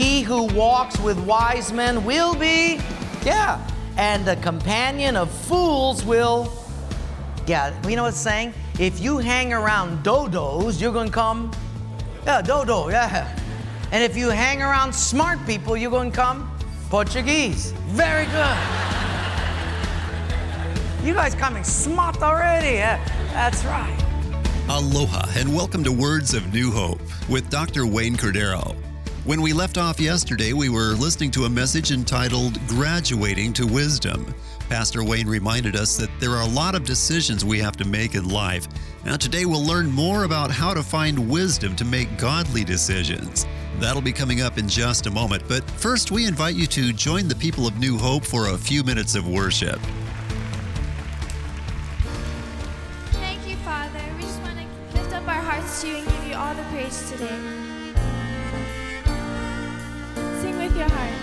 He who walks with wise men will be, and the companion of fools will, you know what it's saying? If you hang around dodos, you're going to come, dodo, And if you hang around smart people, you're going to come Portuguese. Very good. You guys coming smart already. That's right. Aloha and welcome to Words of New Hope with Dr. Wayne Cordero. When we left off yesterday, we were listening to a message entitled Graduating to Wisdom. Pastor Wayne reminded us that there are a lot of decisions we have to make in life. Now today we'll learn more about how to find wisdom to make godly decisions. That'll be coming up in just a moment, but first we invite you to join the people of New Hope for a few minutes of worship. Thank you, Father. We just want to lift up our hearts to you and give you all the praise today. Sing with your hearts.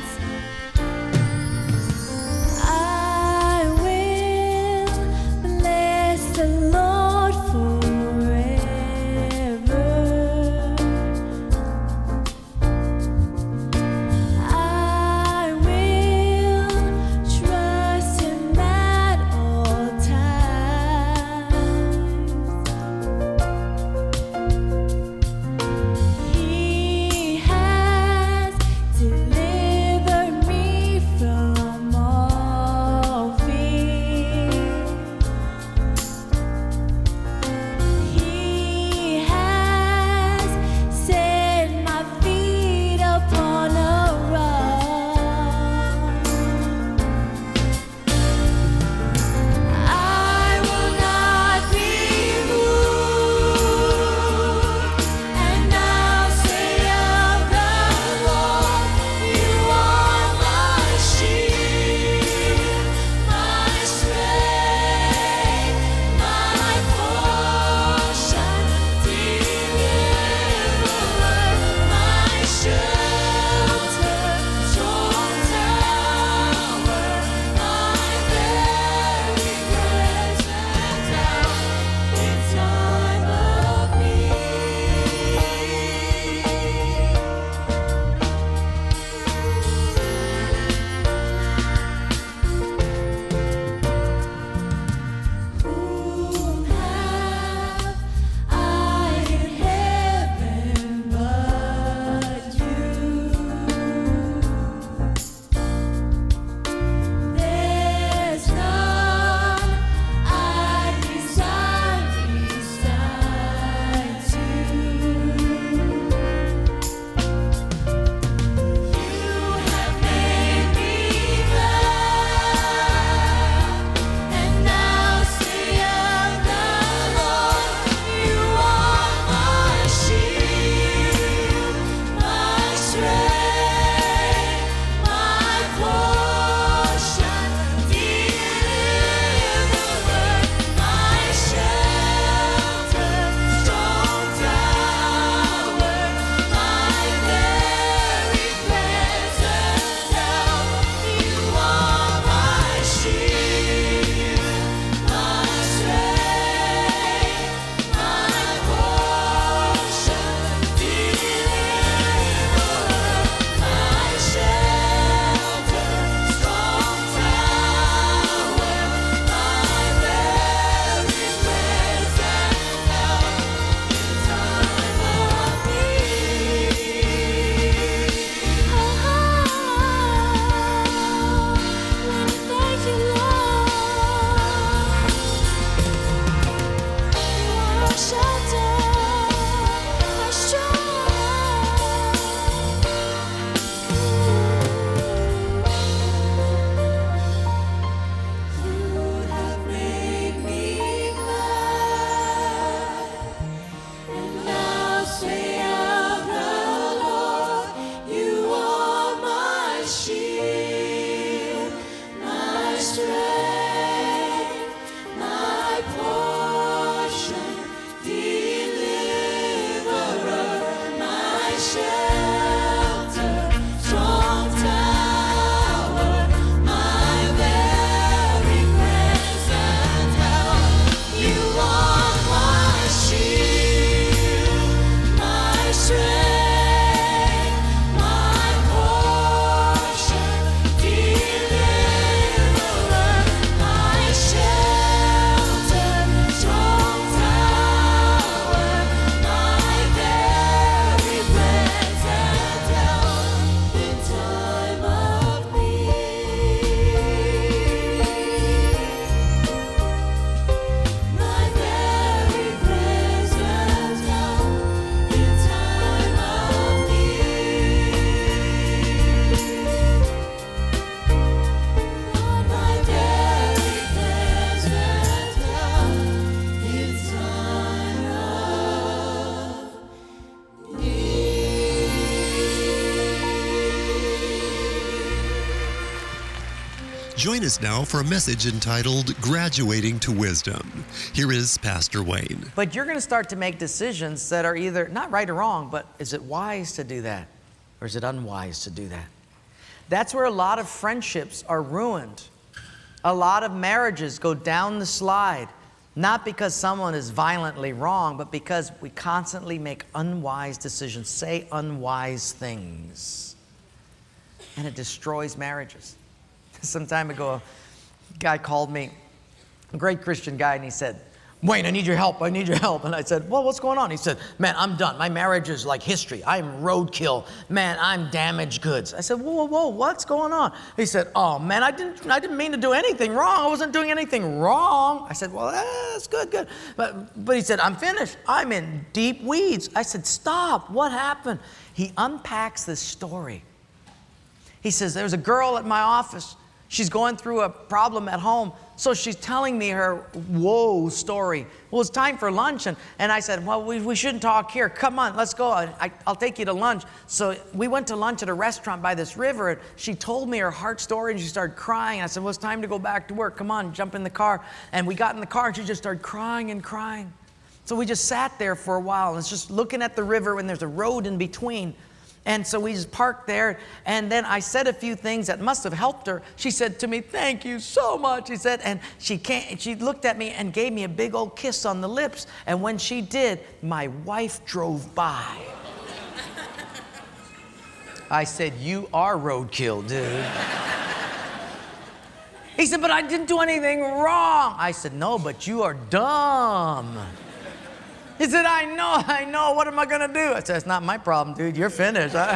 I will bless the Lord forever. I will trust Him at all times. He has delivered Join us now for a message entitled Graduating to Wisdom. Here is Pastor Wayne. But you're going to start to make decisions that are either not right or wrong, but is it wise to do that? Or is it unwise to do that? That's where a lot of friendships are ruined. A lot of marriages go down the slide, not because someone is violently wrong, but because we constantly make unwise decisions, say unwise things. And it destroys marriages. Some time ago, a guy called me, a great Christian guy, and he said, Wayne, I need your help. I need your help. And I said, well, what's going on? He said, man, I'm done. My marriage is like history. I'm roadkill. Man, I'm damaged goods. I said, whoa, what's going on? He said, oh, man, I didn't mean to do anything wrong. I wasn't doing anything wrong. I said, well, that's good. But he said, I'm finished. I'm in deep weeds. I said, stop. What happened? He unpacks this story. He says, there's a girl at my office. She's going through a problem at home. So she's telling me her woe story. Well, it's time for lunch. And I said, well, we shouldn't talk here. Come on, let's go. I'll take you to lunch. So we went to lunch at a restaurant by this river. And she told me her heart story and she started crying. I said, well, it's time to go back to work. Come on, jump in the car. And we got in the car and she just started crying and crying. So we just sat there for a while. And it's just looking at the river when there's a road in between. And so we just parked there, and then I said a few things that must have helped her. She said to me, thank you so much, he said, and she looked at me and gave me a big old kiss on the lips, and when she did, my wife drove by. I said, you are roadkill, dude. He said, but I didn't do anything wrong. I said, no, but you are dumb. He said, I know. What am I going to do? I said, it's not my problem, dude. You're finished. No,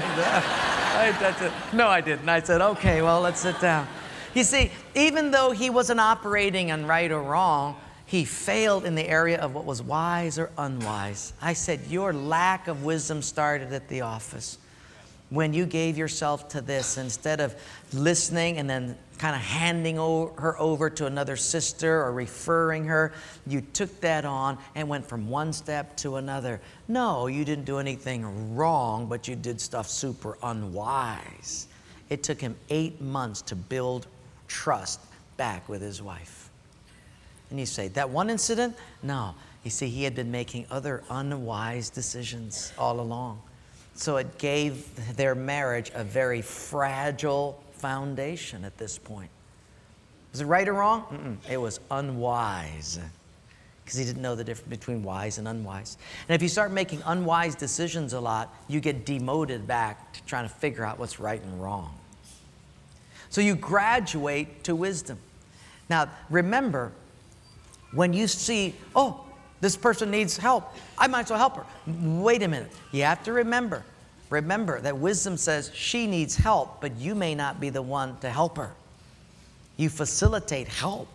I didn't. I said, okay, well, let's sit down. You see, even though he wasn't operating on right or wrong, he failed in the area of what was wise or unwise. I said, your lack of wisdom started at the office. When you gave yourself to this, instead of listening and then kind of handing her over to another sister or referring her, you took that on and went from one step to another. No, you didn't do anything wrong, but you did stuff super unwise. It took him 8 months to build trust back with his wife. And you say, that one incident? No. You see, he had been making other unwise decisions all along. So it gave their marriage a very fragile foundation at this point. Was it right or wrong? It was unwise, because he didn't know the difference between wise and unwise. And if you start making unwise decisions a lot, you get demoted back to trying to figure out what's right and wrong. So you graduate to wisdom. Now, remember, when you see, oh, this person needs help, I might as well help her. Wait a minute. You have to remember that wisdom says she needs help, but you may not be the one to help her. You facilitate help.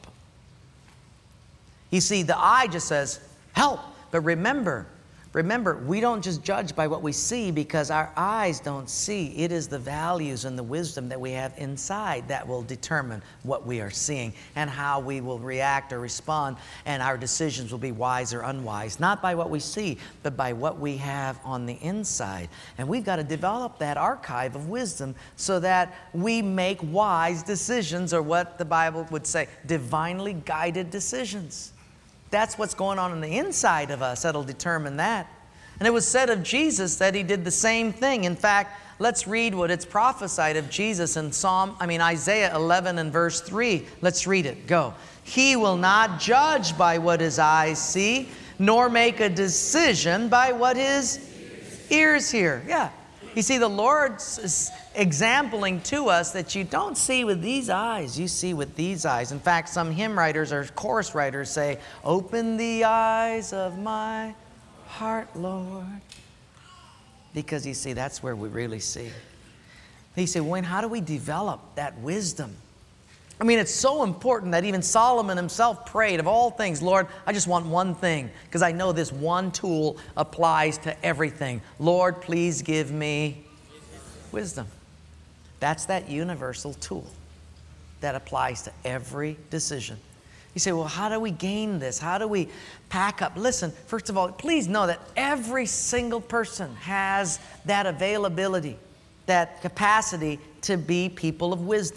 You see, the eye just says, help. But remember, we don't just judge by what we see, because our eyes don't see. It is the values and the wisdom that we have inside that will determine what we are seeing and how we will react or respond, and our decisions will be wise or unwise, not by what we see, but by what we have on the inside. And we've got to develop that archive of wisdom so that we make wise decisions, or what the Bible would say, divinely guided decisions. That's what's going on the inside of us that'll determine that. And it was said of Jesus that he did the same thing. In fact, let's read what it's prophesied of Jesus in Isaiah 11 and verse 3. Let's read it. Go. He will not judge by what his eyes see, nor make a decision by what his ears hear. Yeah. You see, the Lord's exempling to us that you don't see with these eyes, you see with these eyes. In fact, some hymn writers or chorus writers say, open the eyes of my heart, Lord. Because you see, that's where we really see. You say, Wayne, how do we develop that wisdom? I mean, it's so important that even Solomon himself prayed, of all things, Lord, I just want one thing, because I know this one tool applies to everything. Lord, please give me wisdom. That's that universal tool that applies to every decision. You say, well, how do we gain this? How do we pack up? Listen, first of all, please know that every single person has that availability, that capacity to be people of wisdom.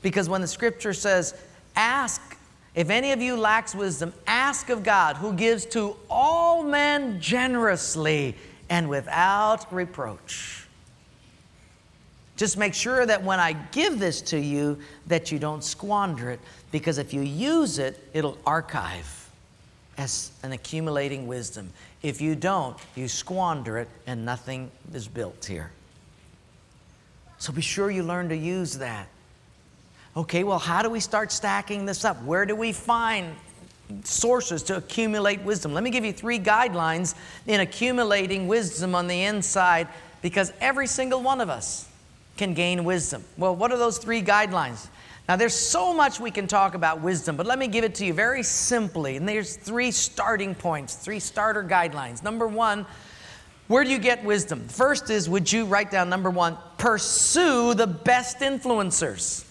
Because when the scripture says, ask, if any of you lacks wisdom, ask of God, who gives to all men generously and without reproach. Just make sure that when I give this to you, that you don't squander it. Because if you use it, it'll archive as an accumulating wisdom. If you don't, you squander it and nothing is built here. So be sure you learn to use that. Okay, well, how do we start stacking this up? Where do we find sources to accumulate wisdom? Let me give you 3 guidelines in accumulating wisdom on the inside, because every single one of us can gain wisdom. Well, what are those 3 guidelines? Now, there's so much we can talk about wisdom, but let me give it to you very simply. And there's 3 starting points, 3 starter guidelines. Number 1, where do you get wisdom? First is, would you write down number 1, pursue the best influencers.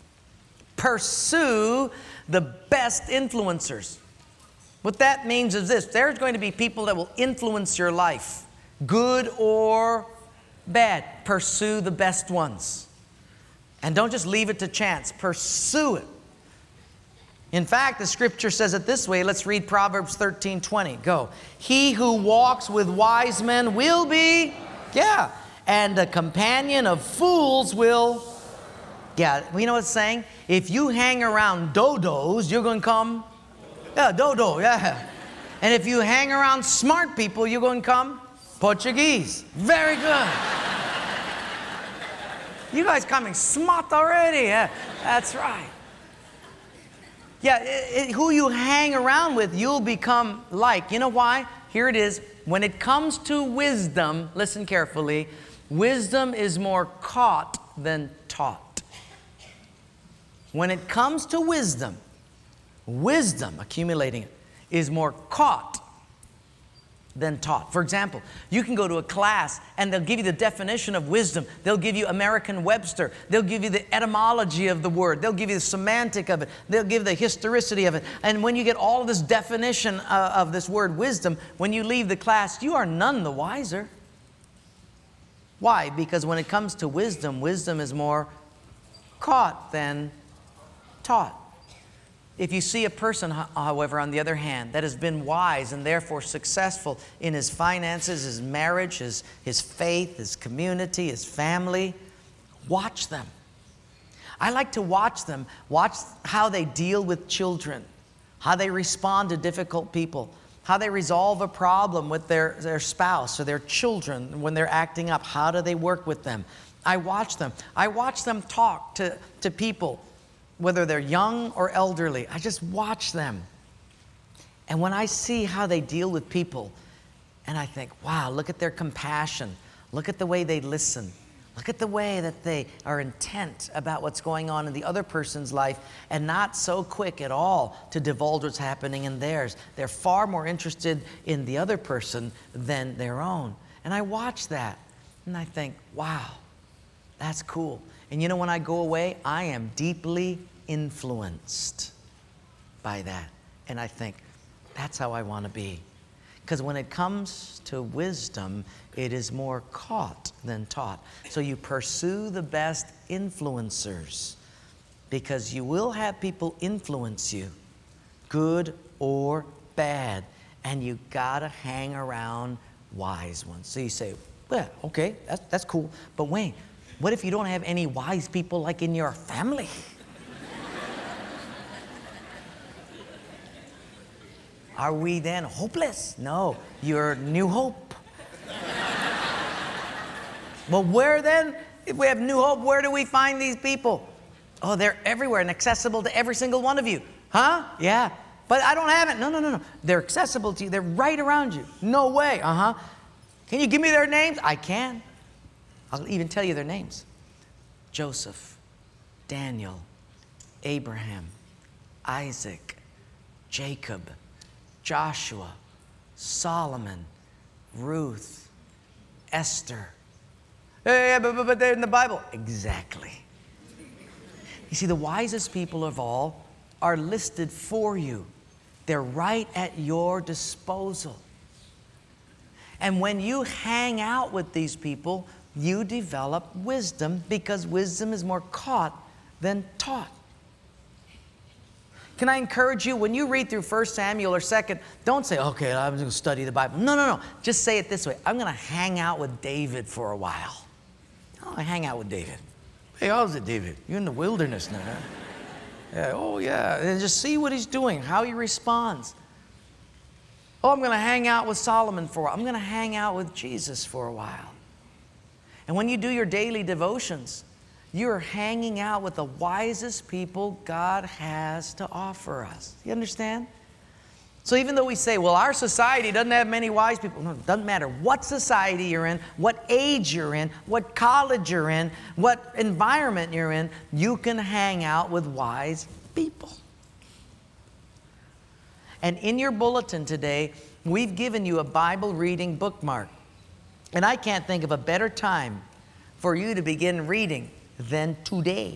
Pursue the best influencers. What that means is this: there's going to be people that will influence your life, good or bad. Pursue the best ones. And don't just leave it to chance. Pursue it. In fact, the scripture says it this way. Let's read Proverbs 13:20. Go. He who walks with wise men will be, and a companion of fools will, you know what it's saying? If you hang around dodos, you're going to come, dodo, And if you hang around smart people, you're going to come Portuguese. Very good. You guys coming smart already. That's right. Who you hang around with, you'll become like. You know why? Here it is. When it comes to wisdom, listen carefully, wisdom is more caught than taught. When it comes to wisdom, accumulating it, is more caught than taught. For example, you can go to a class and they'll give you the definition of wisdom. They'll give you American Webster. They'll give you the etymology of the word. They'll give you the semantic of it. They'll give the historicity of it. And when you get all of this definition of this word wisdom, when you leave the class, you are none the wiser. Why? Because when it comes to wisdom, wisdom is more caught than taught. If you see a person, however, on the other hand, that has been wise and therefore successful in his finances, his marriage, his faith, his community, his family, watch them. I like to watch them, watch how they deal with children, how they respond to difficult people, how they resolve a problem with their spouse or their children when they're acting up. How do they work with them? I watch them. I watch them talk to people, whether they're young or elderly. I just watch them. And when I see how they deal with people, and I think, wow, look at their compassion. Look at the way they listen. Look at the way that they are intent about what's going on in the other person's life and not so quick at all to divulge what's happening in theirs. They're far more interested in the other person than their own. And I watch that, and I think, wow, that's cool. And you know, when I go away, I am deeply influenced by that. And I think, that's how I want to be. Because when it comes to wisdom, it is more caught than taught. So you pursue the best influencers, because you will have people influence you, good or bad. And you got to hang around wise ones. So you say, well, okay, that's cool. But wait, what if you don't have any wise people like in your family? Are we then hopeless? No, you're New Hope. Well, where then? If we have New Hope, where do we find these people? Oh, they're everywhere and accessible to every single one of you. Huh? Yeah. But I don't have it. No. They're accessible to you. They're right around you. No way. Can you give me their names? I can. I'll even tell you their names. Joseph, Daniel, Abraham, Isaac, Jacob, Joshua, Solomon, Ruth, Esther. Yeah, but they're in the Bible. Exactly. You see, the wisest people of all are listed for you. They're right at your disposal. And when you hang out with these people, you develop wisdom, because wisdom is more caught than taught. Can I encourage you, when you read through 1 Samuel or 2nd, don't say, okay, I'm going to study the Bible. No. Just say it this way. I'm going to hang out with David for a while. Oh, I hang out with David. Hey, how's it, David? You're in the wilderness now. Huh? Yeah, oh, yeah. And just see what he's doing, how he responds. Oh, I'm going to hang out with Solomon for a while. I'm going to hang out with Jesus for a while. And when you do your daily devotions, you're hanging out with the wisest people God has to offer us. You understand? So even though we say, well, our society doesn't have many wise people, no, it doesn't matter what society you're in, what age you're in, what college you're in, what environment you're in, you can hang out with wise people. And in your bulletin today, we've given you a Bible reading bookmark. And I can't think of a better time for you to begin reading than today.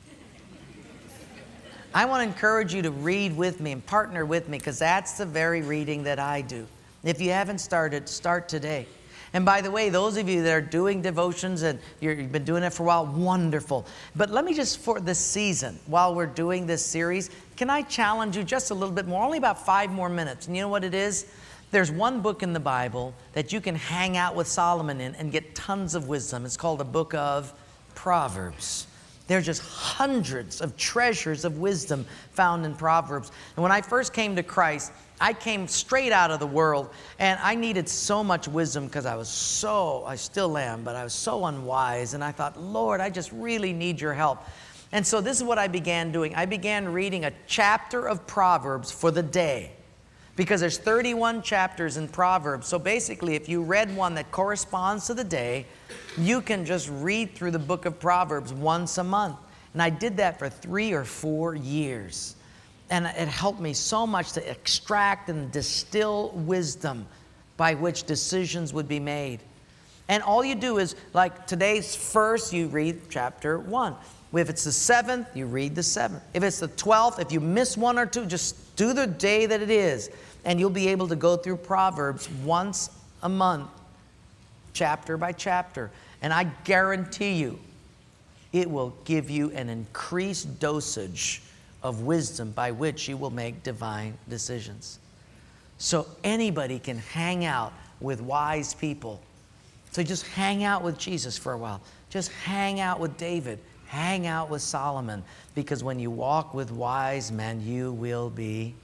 I want to encourage you to read with me and partner with me, because that's the very reading that I do. If you haven't started, start today. And by the way, those of you that are doing devotions and you've been doing it for a while, wonderful. But let me just, for this season, while we're doing this series, can I challenge you just a little bit more, only about 5 more minutes. And you know what it is? There's one book in the Bible that you can hang out with Solomon in and get tons of wisdom. It's called the book of Proverbs. There are just hundreds of treasures of wisdom found in Proverbs. And when I first came to Christ, I came straight out of the world, and I needed so much wisdom because I still am, but I was so unwise. And I thought, Lord, I just really need your help. And so this is what I began doing. I began reading a chapter of Proverbs for the day, because there's 31 chapters in Proverbs. So basically, if you read one that corresponds to the day, you can just read through the book of Proverbs once a month. And I did that for 3 or 4 years. And it helped me so much to extract and distill wisdom by which decisions would be made. And all you do is, like today's first, you read chapter 1. If it's the 7th, you read the 7th. If it's the 12th, if you miss 1 or 2, just do the day that it is. And you'll be able to go through Proverbs once a month, chapter by chapter. And I guarantee you, it will give you an increased dosage of wisdom by which you will make divine decisions. So anybody can hang out with wise people. So just hang out with Jesus for a while. Just hang out with David. Hang out with Solomon. Because when you walk with wise men, you will be.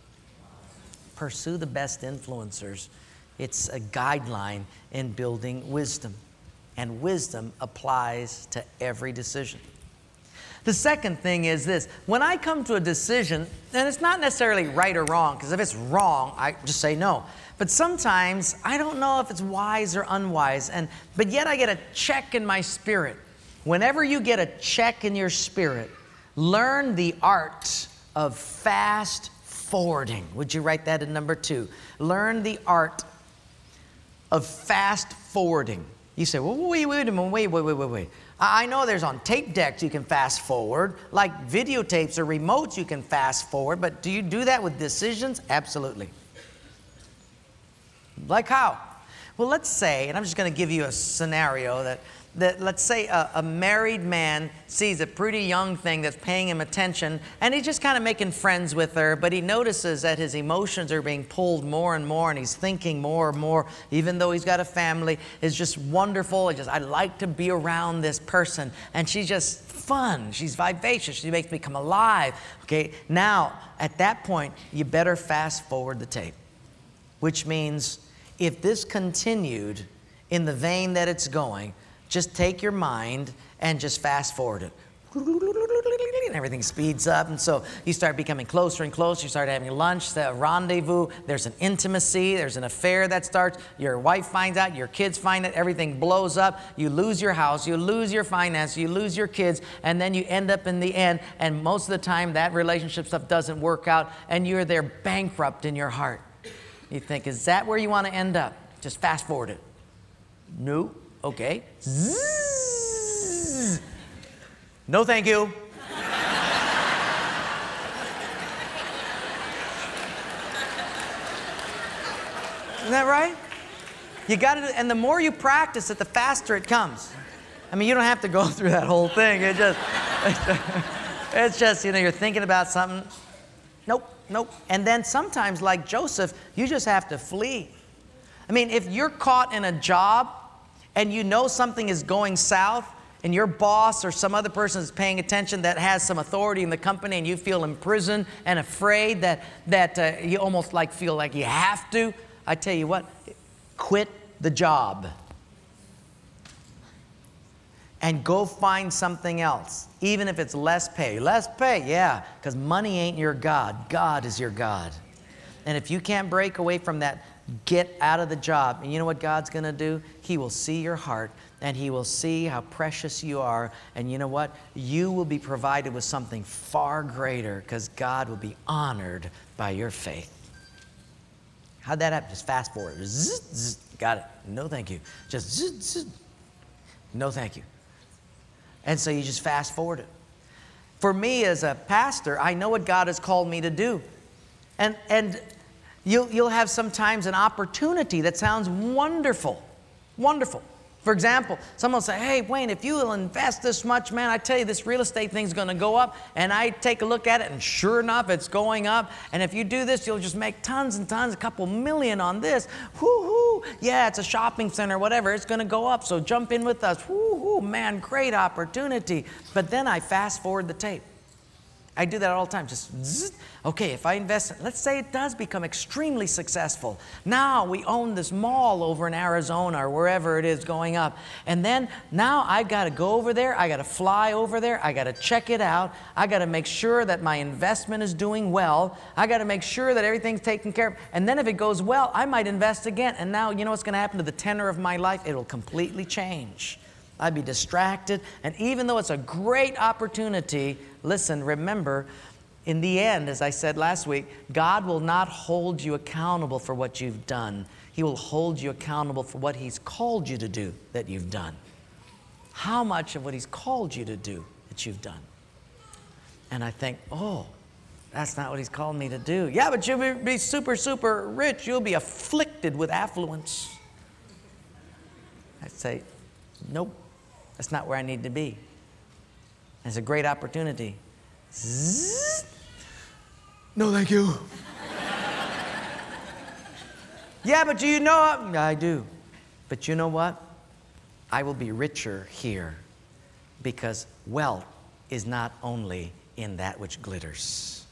Pursue the best influencers. It's a guideline in building wisdom. And wisdom applies to every decision. The second thing is this. When I come to a decision, and it's not necessarily right or wrong, because if it's wrong, I just say no. But sometimes I don't know if it's wise or unwise, but yet I get a check in my spirit. Whenever you get a check in your spirit, learn the art of fast forwarding. Would you write that in number 2? Learn the art of fast forwarding. You say, well, wait a minute, wait. I know there's on tape decks you can fast forward, like videotapes or remotes you can fast forward, but do you do that with decisions? Absolutely. Like how? Well, let's say, and I'm just going to give you a scenario that let's say a married man sees a pretty young thing that's paying him attention, and he's just kind of making friends with her, but he notices that his emotions are being pulled more and more, and he's thinking more and more, even though he's got a family. It's just wonderful. I like to be around this person, and she's just fun. She's vivacious. She makes me come alive. Okay, now, at that point, you better fast forward the tape, which means if this continued in the vein that it's going, just take your mind and just fast forward it. And everything speeds up. And so you start becoming closer and closer. You start having lunch, a rendezvous. There's an intimacy. There's an affair that starts. Your wife finds out. Your kids find out. Everything blows up. You lose your house. You lose your finance. You lose your kids. And then you end up in the end. And most of the time, that relationship stuff doesn't work out. And you're there bankrupt in your heart. You think, is that where you want to end up? Just fast forward it. No. Okay. Zzz. No, thank you. Isn't that right? You got to, and the more you practice it, the faster it comes. I mean, you don't have to go through that whole thing. It just, It's just, you're thinking about something. Nope. And then sometimes, like Joseph, you just have to flee. I mean, if you're caught in a job and you know something is going south and your boss or some other person is paying attention that has some authority in the company and you feel imprisoned and afraid that you almost feel like you have to, I tell you what, quit the job and go find something else, even if it's less pay. Less pay, yeah, because money ain't your God. God is your God. And if you can't break away from that, get out of the job. And you know what God's going to do? He will see your heart, and He will see how precious you are. And you know what? You will be provided with something far greater because God will be honored by your faith. How'd that happen? Just fast forward. Zzz, zzz. Got it. No, thank you. Just zzz, zzz. No, thank you. And so you just fast forward it. For me as a pastor, I know what God has called me to do. And you'll have sometimes an opportunity that sounds wonderful. Wonderful. For example, someone will say, hey, Wayne, if you will invest this much, man, I tell you, this real estate thing's going to go up. And I take a look at it, and sure enough, it's going up. And if you do this, you'll just make tons and tons, a couple million on this. Woo-hoo. Yeah, it's a shopping center, whatever. It's going to go up, so jump in with us. Woo-hoo, man, great opportunity. But then I fast forward the tape. I do that all the time. Just zzz. Okay, if I invest, let's say it does become extremely successful. Now we own this mall over in Arizona or wherever it is going up. And then now I've got to go over there. I got to fly over there. I got to check it out. I got to make sure that my investment is doing well. I got to make sure that everything's taken care of. And then if it goes well, I might invest again. And now you know what's going to happen to the tenor of my life? It'll completely change. I'd be distracted. And even though it's a great opportunity, listen, remember, in the end, as I said last week, God will not hold you accountable for what you've done. He will hold you accountable for what He's called you to do that you've done. How much of what He's called you to do that you've done? And I think, oh, that's not what He's called me to do. Yeah, but you'll be super, super rich. You'll be afflicted with affluence. I'd say, nope. That's not where I need to be. It's a great opportunity. Zzz. No, thank you. Yeah, but do you know what? I do. But you know what? I will be richer here because wealth is not only in that which glitters.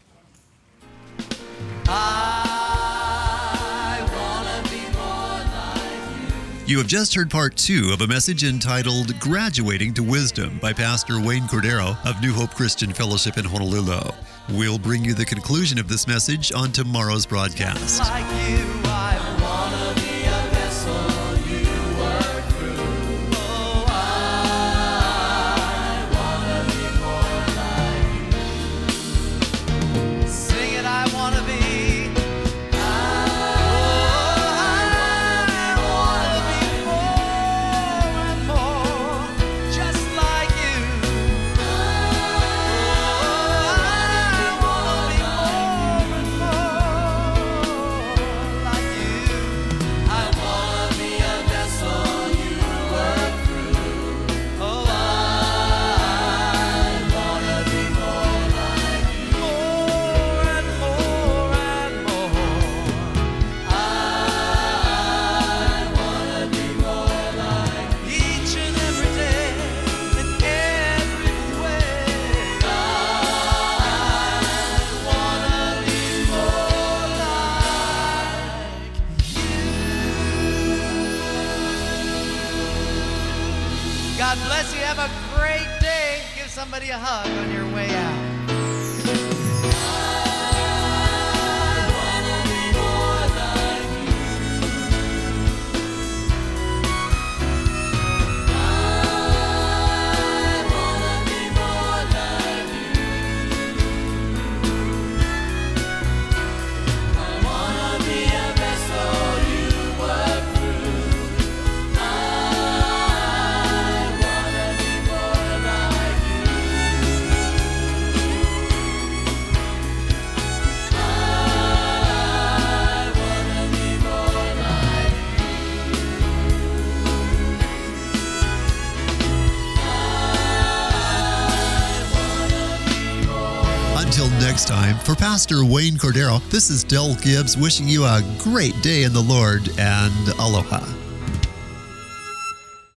You have just heard part 2 of a message entitled Graduating to Wisdom by Pastor Wayne Cordero of New Hope Christian Fellowship in Honolulu. We'll bring you the conclusion of this message on tomorrow's broadcast. Like you, I wanna be a vessel you work through. Oh, I wanna be more like you. Sing it, I wanna be. God bless you. Have a great day. Give somebody a hug on your way out. next time, for Pastor Wayne Cordero, this is Del Gibbs wishing you a great day in the Lord, and aloha.